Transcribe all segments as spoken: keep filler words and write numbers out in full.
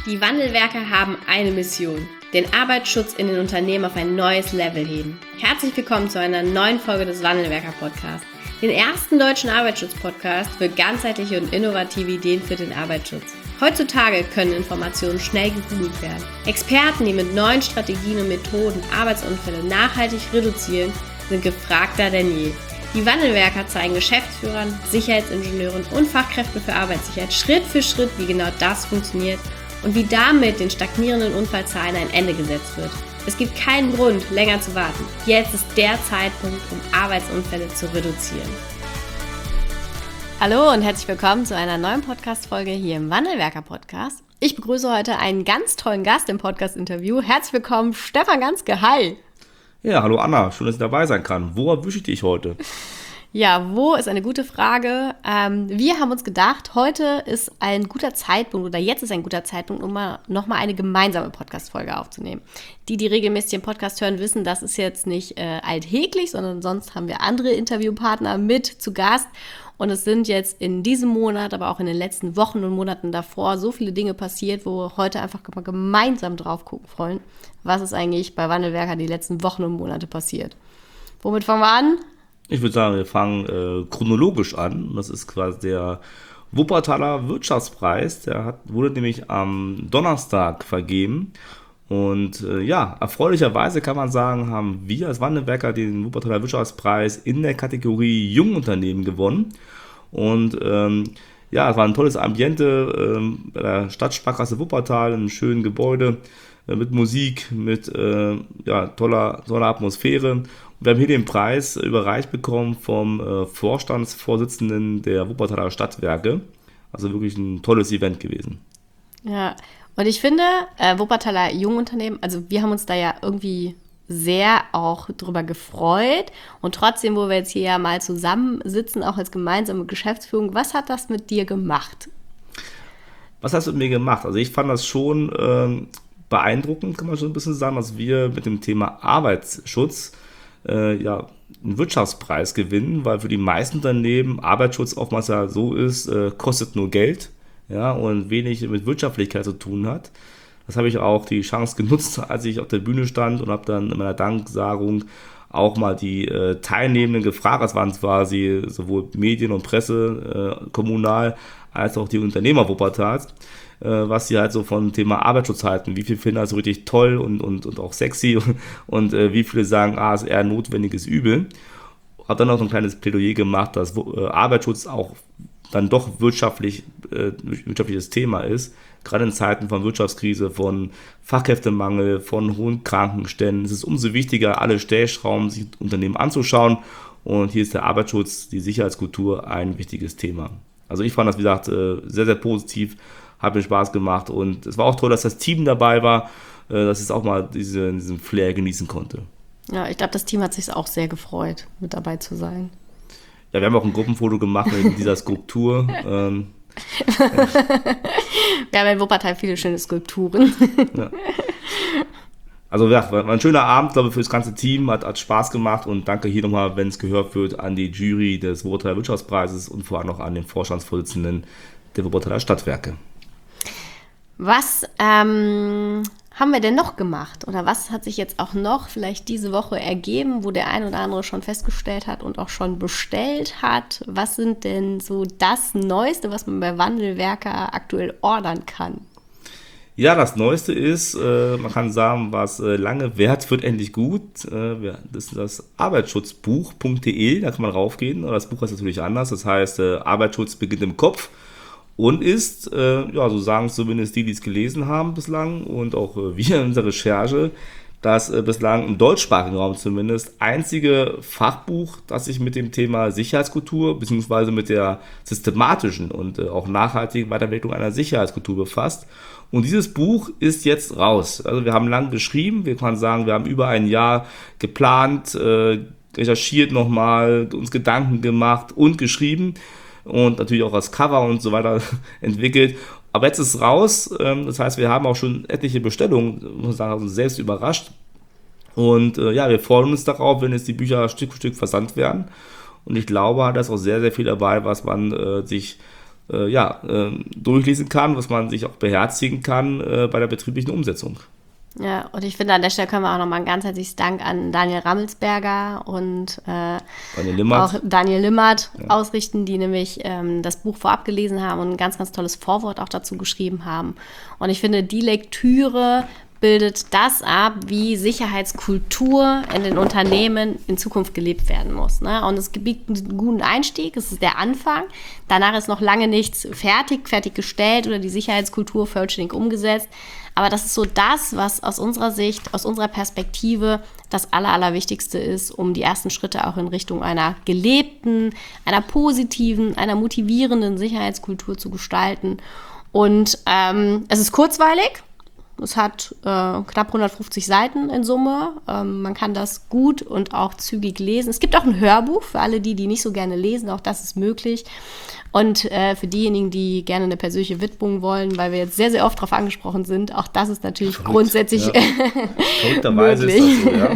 Die Wandelwerker haben eine Mission: den Arbeitsschutz in den Unternehmen auf ein neues Level heben. Herzlich willkommen zu einer neuen Folge des Wandelwerker-Podcasts, den ersten deutschen Arbeitsschutz-Podcast für ganzheitliche und innovative Ideen für den Arbeitsschutz. Heutzutage können Informationen schnell gegoogelt werden. Experten, die mit neuen Strategien und Methoden Arbeitsunfälle nachhaltig reduzieren, sind gefragter denn je. Die Wandelwerker zeigen Geschäftsführern, Sicherheitsingenieuren und Fachkräften für Arbeitssicherheit Schritt für Schritt, wie genau das funktioniert und wie damit den stagnierenden Unfallzahlen ein Ende gesetzt wird. Es gibt keinen Grund, länger zu warten. Jetzt ist der Zeitpunkt, um Arbeitsunfälle zu reduzieren. Hallo und herzlich willkommen zu einer neuen Podcast-Folge hier im Wandelwerker-Podcast. Ich begrüße heute einen ganz tollen Gast im Podcast-Interview. Herzlich willkommen, Stefan Ganske. Hi! Ja, hallo Anna, schön, dass ich dabei sein kann. Wo erwische ich dich heute? Ja, wo ist eine gute Frage. Ähm, wir haben uns gedacht, heute ist ein guter Zeitpunkt oder jetzt ist ein guter Zeitpunkt, um mal, nochmal eine gemeinsame Podcast-Folge aufzunehmen. Die, die regelmäßig den Podcast hören, wissen, das ist jetzt nicht äh, alltäglich, sondern sonst haben wir andere Interviewpartner mit zu Gast. Und es sind jetzt in diesem Monat, aber auch in den letzten Wochen und Monaten davor so viele Dinge passiert, wo wir heute einfach mal gemeinsam drauf gucken wollen, was ist eigentlich bei Wandelwerker die letzten Wochen und Monate passiert. Womit fangen wir an? Ich würde sagen, wir fangen äh, chronologisch an. Das ist quasi der Wuppertaler Wirtschaftspreis. Der hat, wurde nämlich am Donnerstag vergeben. Und äh, ja, erfreulicherweise kann man sagen, haben wir als Wandelwerker den Wuppertaler Wirtschaftspreis in der Kategorie Jungunternehmen gewonnen. Und ähm, ja, es war ein tolles Ambiente ähm, bei der Stadtsparkasse Wuppertal, in einem schönen Gebäude äh, mit Musik, mit äh, ja, toller, toller Atmosphäre. Und wir haben hier den Preis überreicht bekommen vom äh, Vorstandsvorsitzenden der Wuppertaler Stadtwerke. Also wirklich ein tolles Event gewesen. Ja, und ich finde, äh, Wuppertaler Jungunternehmen, also wir haben uns da ja irgendwie sehr auch drüber gefreut. Und trotzdem, wo wir jetzt hier ja mal zusammensitzen, auch als gemeinsame Geschäftsführung, was hat das mit dir gemacht? Was hast du mit mir gemacht? Also ich fand das schon ähm, beeindruckend, kann man schon ein bisschen sagen, dass wir mit dem Thema Arbeitsschutz äh, ja, einen Wirtschaftspreis gewinnen, weil für die meisten Unternehmen Arbeitsschutz oftmals ja so ist, äh, kostet nur Geld. Ja, und wenig mit Wirtschaftlichkeit zu tun hat. Das habe ich auch die Chance genutzt, als ich auf der Bühne stand und habe dann in meiner Danksagung auch mal die äh, Teilnehmenden gefragt. Das waren quasi sowohl Medien und Presse, äh, kommunal, als auch die Unternehmer Wuppertals, äh, was sie halt so vom Thema Arbeitsschutz halten. Wie viele finden das so richtig toll und, und, und auch sexy und, und äh, wie viele sagen, ah, ist eher ein notwendiges Übel. Habe dann auch so ein kleines Plädoyer gemacht, dass äh, Arbeitsschutz auch dann doch wirtschaftlich, äh, wirtschaftliches Thema ist. Gerade in Zeiten von Wirtschaftskrise, von Fachkräftemangel, von hohen Krankenständen. Es ist umso wichtiger, alle Stellschrauben sich Unternehmen anzuschauen. Und hier ist der Arbeitsschutz, die Sicherheitskultur ein wichtiges Thema. Also ich fand das, wie gesagt, sehr, sehr positiv, hat mir Spaß gemacht. Und es war auch toll, dass das Team dabei war, dass es auch mal diese, diesen Flair genießen konnte. Ja, ich glaube, das Team hat sich auch sehr gefreut, mit dabei zu sein. Ja, wir haben auch ein Gruppenfoto gemacht mit dieser Skulptur. ähm, wir haben in Wuppertal viele schöne Skulpturen. Ja. Also ja, war ein schöner Abend, glaube ich, für das ganze Team, hat, hat Spaß gemacht und danke hier nochmal, wenn es gehört wird, an die Jury des Wuppertaler Wirtschaftspreises und vor allem noch an den Vorstandsvorsitzenden der Wuppertaler Stadtwerke. Was ähm, haben wir denn noch gemacht? Oder was hat sich jetzt auch noch vielleicht diese Woche ergeben, wo der ein oder andere schon festgestellt hat und auch schon bestellt hat? Was sind denn so das Neueste, was man bei Wandelwerker aktuell ordern kann? Ja, das Neueste ist, äh, man kann sagen, was äh, lange währt, wird endlich gut. Äh, das ist das arbeitsschutzbuch punkt de, da kann man raufgehen. Das Buch heißt natürlich anders, das heißt äh, Arbeitsschutz beginnt im Kopf. Und ist, äh, ja, so sagen zumindest die, die es gelesen haben bislang und auch äh, wir in unserer Recherche, das äh, bislang im deutschsprachigen Raum zumindest einzige Fachbuch, das sich mit dem Thema Sicherheitskultur bzw. mit der systematischen und äh, auch nachhaltigen Weiterentwicklung einer Sicherheitskultur befasst. Und dieses Buch ist jetzt raus. Also wir haben lang geschrieben, wir können sagen, wir haben über ein Jahr geplant, äh, recherchiert nochmal, uns Gedanken gemacht und geschrieben. Und natürlich auch das Cover und so weiter entwickelt. Aber jetzt ist es raus, das heißt, wir haben auch schon etliche Bestellungen, muss ich sagen, uns selbst überrascht. Und äh, ja, wir freuen uns darauf, wenn jetzt die Bücher Stück für Stück versandt werden. Und ich glaube, da ist auch sehr, sehr viel dabei, was man äh, sich äh, ja, äh, durchlesen kann, was man sich auch beherzigen kann äh, bei der betrieblichen Umsetzung. Ja, und ich finde, an der Stelle können wir auch nochmal ein ganz herzliches Dank an Daniel Rammelsberger und äh, Daniel Limmert. auch Daniel Limmert Ja. ausrichten, die nämlich ähm, das Buch vorab gelesen haben und ein ganz, ganz tolles Vorwort auch dazu geschrieben haben. Und ich finde, die Lektüre bildet das ab, wie Sicherheitskultur in den Unternehmen in Zukunft gelebt werden muss. Ne? Und es gibt einen guten Einstieg, es ist der Anfang. Danach ist noch lange nichts fertig, fertiggestellt oder die Sicherheitskultur vollständig umgesetzt. Aber das ist so das, was aus unserer Sicht, aus unserer Perspektive das Aller, Allerwichtigste ist, um die ersten Schritte auch in Richtung einer gelebten, einer positiven, einer motivierenden Sicherheitskultur zu gestalten. Und ähm, es ist kurzweilig. Es hat äh, knapp hundertfünfzig Seiten in Summe. Ähm, man kann das gut und auch zügig lesen. Es gibt auch ein Hörbuch für alle die, die nicht so gerne lesen. Auch das ist möglich. Und äh, für diejenigen, die gerne eine persönliche Widmung wollen, weil wir jetzt sehr, sehr oft darauf angesprochen sind, auch das ist natürlich Verrückt, grundsätzlich ja. Verrückterweise ist das so, ja.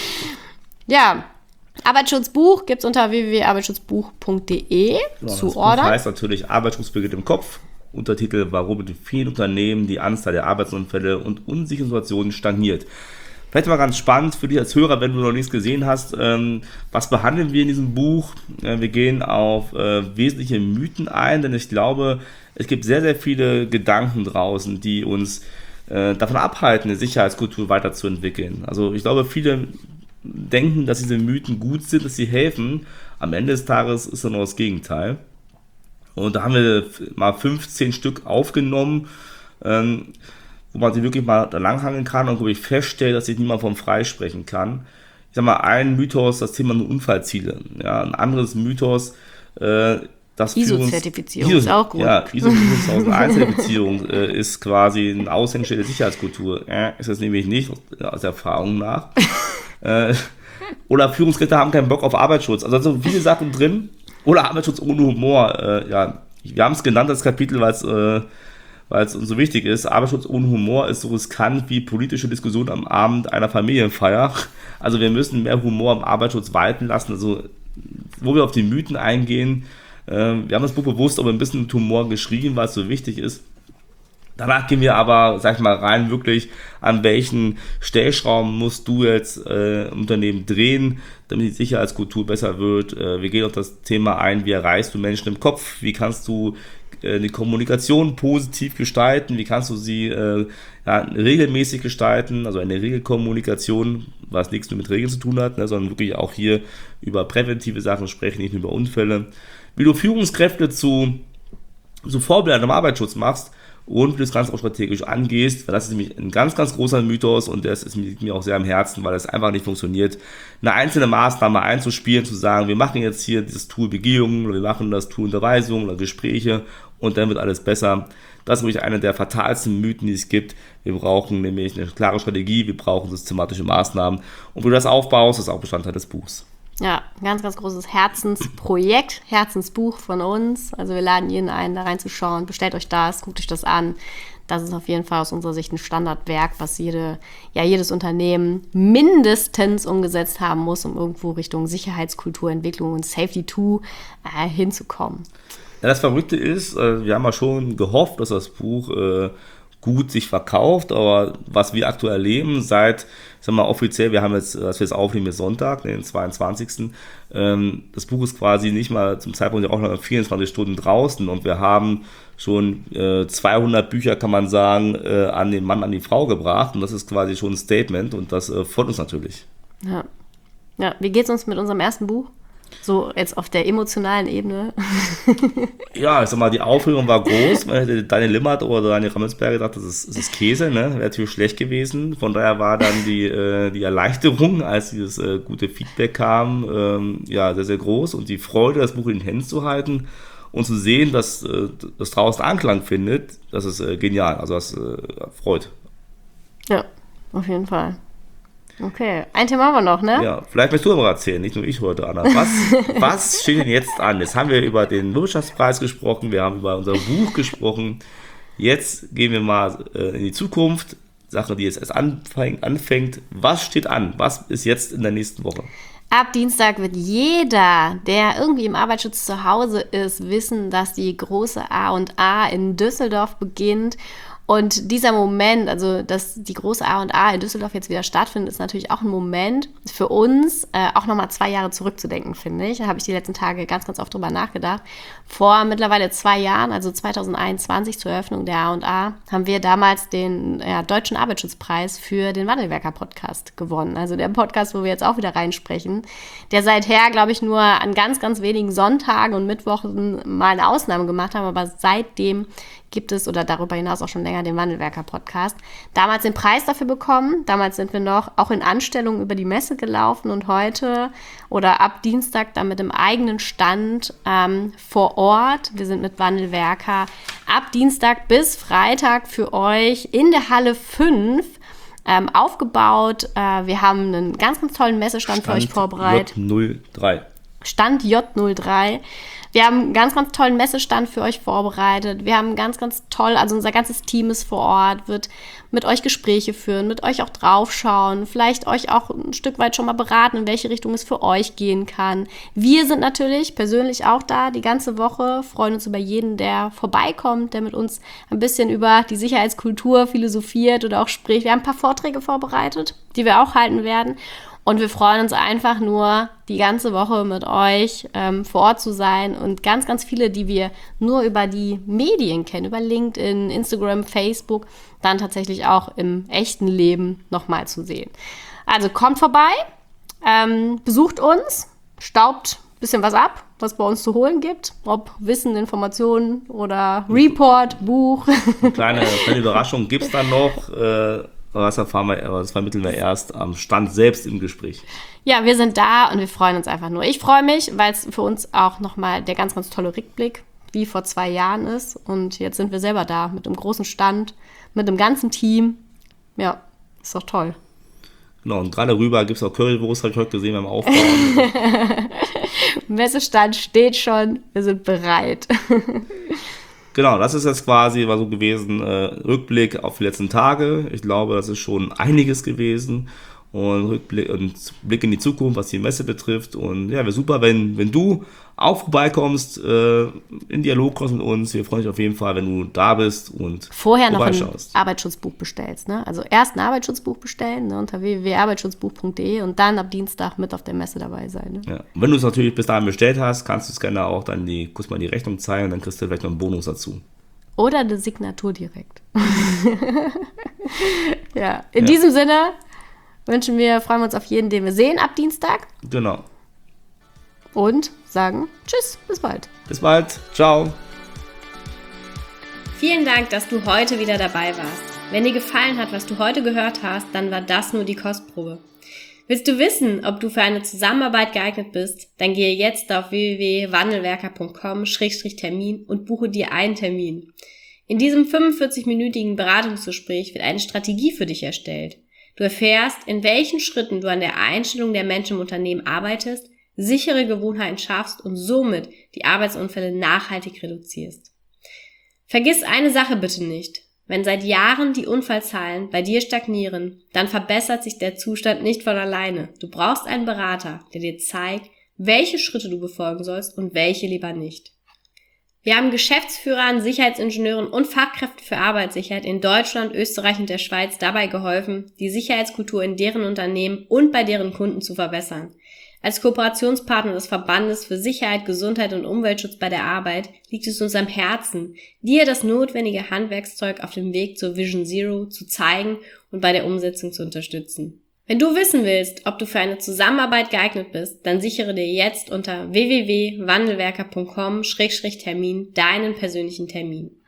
Ja, Arbeitsschutzbuch gibt es unter w w w punkt arbeitsschutzbuch punkt d e Genau, zu das ordern. Buch heißt natürlich Arbeitsschutz beginnt im Kopf. Untertitel, warum in vielen Unternehmen die Anzahl der Arbeitsunfälle und unsicheren Situationen stagniert. Vielleicht mal ganz spannend für dich als Hörer, wenn du noch nichts gesehen hast, ähm, was behandeln wir in diesem Buch? Äh, wir gehen auf äh, wesentliche Mythen ein, denn ich glaube, es gibt sehr, sehr viele Gedanken draußen, die uns äh, davon abhalten, eine Sicherheitskultur weiterzuentwickeln. Also ich glaube, viele denken, dass diese Mythen gut sind, dass sie helfen. Am Ende des Tages ist dann noch das Gegenteil. Und da haben wir mal fünfzehn Stück aufgenommen, ähm, wo man sich wirklich mal da langhangeln kann und wo ich feststelle, dass sich niemand vom freisprechen kann. Ich sag mal, ein Mythos, das Thema Unfallziele. Ja, ein anderes Mythos, äh, das I S O-Zertifizierung ist auch gut. Ja, I S O zweitausendeins-Zertifizierung äh, ist quasi ein Aushängeschild der Sicherheitskultur. Äh, ist das nämlich nicht, aus Erfahrung nach. äh, oder Führungskräfte haben keinen Bock auf Arbeitsschutz. Also da sind so viele Sachen drin. Oder Arbeitsschutz ohne Humor. Äh, ja, wir haben es genannt, das Kapitel, weil es äh, weil es uns so wichtig ist. Arbeitsschutz ohne Humor ist so riskant wie politische Diskussion am Abend einer Familienfeier. Also wir müssen mehr Humor am Arbeitsschutz walten lassen. Also wo wir auf die Mythen eingehen. Äh, wir haben das Buch bewusst aber ein bisschen mit Humor geschrieben, weil es so wichtig ist. Danach gehen wir aber, sag ich mal, rein wirklich, an welchen Stellschrauben musst du jetzt äh, im Unternehmen drehen, damit die Sicherheitskultur besser wird. Äh, wir gehen auf das Thema ein, wie erreichst du Menschen im Kopf, wie kannst du äh, die Kommunikation positiv gestalten, wie kannst du sie äh, ja, regelmäßig gestalten, also eine Regelkommunikation, was nichts nur mit Regeln zu tun hat, ne, sondern wirklich auch hier über präventive Sachen sprechen, nicht nur über Unfälle. Wie du Führungskräfte zu, zu Vorbildern im Arbeitsschutz machst, und wie du das Ganze auch strategisch angehst, weil das ist nämlich ein ganz, ganz großer Mythos und das ist mir auch sehr am Herzen, weil es einfach nicht funktioniert, eine einzelne Maßnahme einzuspielen, zu sagen, wir machen jetzt hier dieses Tool Begehungen oder wir machen das Tool Unterweisung oder Gespräche und dann wird alles besser. Das ist wirklich einer der fatalsten Mythen, die es gibt. Wir brauchen nämlich eine klare Strategie, wir brauchen systematische Maßnahmen und wie du das aufbaust, ist auch Bestandteil des Buchs. Ja, ein ganz, ganz großes Herzensprojekt, Herzensbuch von uns. Also wir laden jeden ein, da reinzuschauen. Bestellt euch das, guckt euch das an. Das ist auf jeden Fall aus unserer Sicht ein Standardwerk, was jede, ja, jedes Unternehmen mindestens umgesetzt haben muss, um irgendwo Richtung Sicherheitskulturentwicklung und Safety zwei äh, hinzukommen. Ja, das Verrückte ist, äh, wir haben ja schon gehofft, dass das Buch äh, gut sich verkauft, aber was wir aktuell erleben, seit, ich sag mal, offiziell, wir haben jetzt, dass wir jetzt aufnehmen, ist Sonntag, den zweiundzwanzigsten Ähm, das Buch ist quasi nicht mal zum Zeitpunkt ja auch noch vierundzwanzig Stunden draußen und wir haben schon äh, zweihundert Bücher, kann man sagen, äh, an den Mann, an die Frau gebracht und das ist quasi schon ein Statement und das äh, freut uns natürlich. Ja. Ja, wie geht's uns mit unserem ersten Buch? So jetzt auf der emotionalen Ebene. Ja, ich sag mal, die Aufregung war groß. Man hätte Daniel Limmert oder Daniel Rammelsberger gedacht, das ist, das ist Käse, ne? Wäre natürlich schlecht gewesen. Von daher war dann die, äh, die Erleichterung, als dieses äh, gute Feedback kam, ähm, ja, sehr, sehr groß. Und die Freude, das Buch in den Händen zu halten und zu sehen, dass äh, das draußen Anklang findet, das ist äh, genial. Also das äh, freut. Ja, auf jeden Fall. Okay, ein Thema haben wir noch, ne? Ja, vielleicht möchtest du aber erzählen, nicht nur ich heute, Anna. Was, was steht denn jetzt an? Jetzt haben wir über den Wirtschaftspreis gesprochen, wir haben über unser Buch gesprochen. Jetzt gehen wir mal äh, in die Zukunft. Sache, die jetzt erst anfängt, anfängt. Was steht an? Was ist jetzt in der nächsten Woche? Ab Dienstag wird jeder, der irgendwie im Arbeitsschutz zu Hause ist, wissen, dass die große A und A in Düsseldorf beginnt. Und dieser Moment, also dass die große A und A in Düsseldorf jetzt wieder stattfindet, ist natürlich auch ein Moment für uns, äh, auch nochmal zwei Jahre zurückzudenken, finde ich. Da habe ich die letzten Tage ganz, ganz oft drüber nachgedacht. Vor mittlerweile zwei Jahren, also zwanzig einundzwanzig zur Eröffnung der A und A, haben wir damals den ja, Deutschen Arbeitsschutzpreis für den Wandelwerker-Podcast gewonnen. Also der Podcast, wo wir jetzt auch wieder reinsprechen, der seither, glaube ich, nur an ganz, ganz wenigen Sonntagen und Mittwochen mal eine Ausnahme gemacht haben, aber seitdem gibt es oder darüber hinaus auch schon länger den Wandelwerker-Podcast. Damals den Preis dafür bekommen. Damals sind wir noch auch in Anstellung über die Messe gelaufen und heute oder ab Dienstag dann mit dem eigenen Stand ähm, vor Ort. Wir sind mit Wandelwerker ab Dienstag bis Freitag für euch in der Halle fünf ähm, aufgebaut. Äh, wir haben einen ganz, ganz tollen Messestand Stand für euch vorbereitet. J null drei. Stand J null drei. Wir haben einen ganz, ganz tollen Messestand für euch vorbereitet. Wir haben ganz, ganz toll, also unser ganzes Team ist vor Ort, wird mit euch Gespräche führen, mit euch auch draufschauen, vielleicht euch auch ein Stück weit schon mal beraten, in welche Richtung es für euch gehen kann. Wir sind natürlich persönlich auch da die ganze Woche, freuen uns über jeden, der vorbeikommt, der mit uns ein bisschen über die Sicherheitskultur philosophiert oder auch spricht. Wir haben ein paar Vorträge vorbereitet, die wir auch halten werden. Und wir freuen uns einfach nur, die ganze Woche mit euch ähm, vor Ort zu sein und ganz, ganz viele, die wir nur über die Medien kennen, über LinkedIn, Instagram, Facebook, dann tatsächlich auch im echten Leben nochmal zu sehen. Also kommt vorbei, ähm, besucht uns, staubt ein bisschen was ab, was bei uns zu holen gibt, ob Wissen, Informationen oder Report, Buch. Eine kleine, kleine Überraschung gibt es dann noch. Äh Das erfahren wir, das vermitteln wir erst am Stand selbst im Gespräch. Ja, wir sind da und wir freuen uns einfach nur. Ich freue mich, weil es für uns auch nochmal der ganz, ganz tolle Rückblick wie vor zwei Jahren ist. Und jetzt sind wir selber da mit einem großen Stand, mit einem ganzen Team. Ja, ist doch toll. Genau, und gerade rüber gibt es auch Currywurst, habe ich heute gesehen beim Aufbauen. Messestand steht schon, wir sind bereit. Genau, das ist jetzt quasi war so gewesen, äh, Rückblick auf die letzten Tage. Ich glaube, das ist schon einiges gewesen. Und Rückblick und Blick in die Zukunft, was die Messe betrifft. Und ja, wäre super, wenn, wenn du auch vorbeikommst, äh, in Dialog kommst mit uns. Wir freuen uns auf jeden Fall, wenn du da bist und vorher noch ein Arbeitsschutzbuch bestellst. Ne? Also erst ein Arbeitsschutzbuch bestellen, ne, unter w w w punkt arbeitsschutzbuch punkt d e und dann ab Dienstag mit auf der Messe dabei sein. Ne? Ja. Und wenn du es natürlich bis dahin bestellt hast, kannst du es gerne auch dann die, kurz mal die Rechnung zeigen und dann kriegst du vielleicht noch einen Bonus dazu. Oder eine Signatur direkt. Ja, in ja. diesem Sinne wünschen wir, freuen wir uns auf jeden, den wir sehen ab Dienstag. Genau. Und sagen Tschüss, bis bald. Bis bald, ciao. Vielen Dank, dass du heute wieder dabei warst. Wenn dir gefallen hat, was du heute gehört hast, dann war das nur die Kostprobe. Willst du wissen, ob du für eine Zusammenarbeit geeignet bist? Dann gehe jetzt auf w w w punkt wandelwerker punkt com Schrägstrich Termin und buche dir einen Termin. In diesem fünfundvierzig-minütigen Beratungsgespräch wird eine Strategie für dich erstellt. Du erfährst, in welchen Schritten du an der Einstellung der Menschen im Unternehmen arbeitest, sichere Gewohnheiten schaffst und somit die Arbeitsunfälle nachhaltig reduzierst. Vergiss eine Sache bitte nicht. Wenn seit Jahren die Unfallzahlen bei dir stagnieren, dann verbessert sich der Zustand nicht von alleine. Du brauchst einen Berater, der dir zeigt, welche Schritte du befolgen sollst und welche lieber nicht. Wir haben Geschäftsführern, Sicherheitsingenieuren und Fachkräften für Arbeitssicherheit in Deutschland, Österreich und der Schweiz dabei geholfen, die Sicherheitskultur in deren Unternehmen und bei deren Kunden zu verbessern. Als Kooperationspartner des Verbandes für Sicherheit, Gesundheit und Umweltschutz bei der Arbeit liegt es uns am Herzen, dir das notwendige Handwerkszeug auf dem Weg zur Vision Zero zu zeigen und bei der Umsetzung zu unterstützen. Wenn du wissen willst, ob du für eine Zusammenarbeit geeignet bist, dann sichere dir jetzt unter w w w punkt wandelwerker punkt com Schrägstrich Termin deinen persönlichen Termin.